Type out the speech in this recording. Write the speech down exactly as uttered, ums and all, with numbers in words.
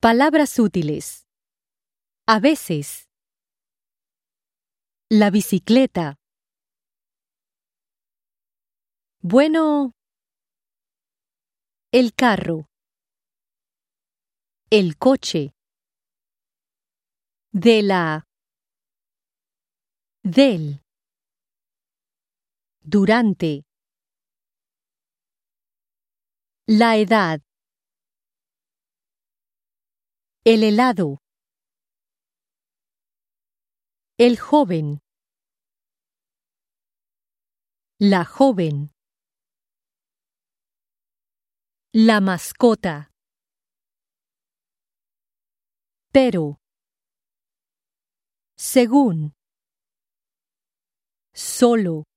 Palabras útiles. A veces. La bicicleta. Bueno. El carro. El coche. De la. Del. Durante. La edad. El helado. El joven. La joven. La mascota. Pero. Según. Solo.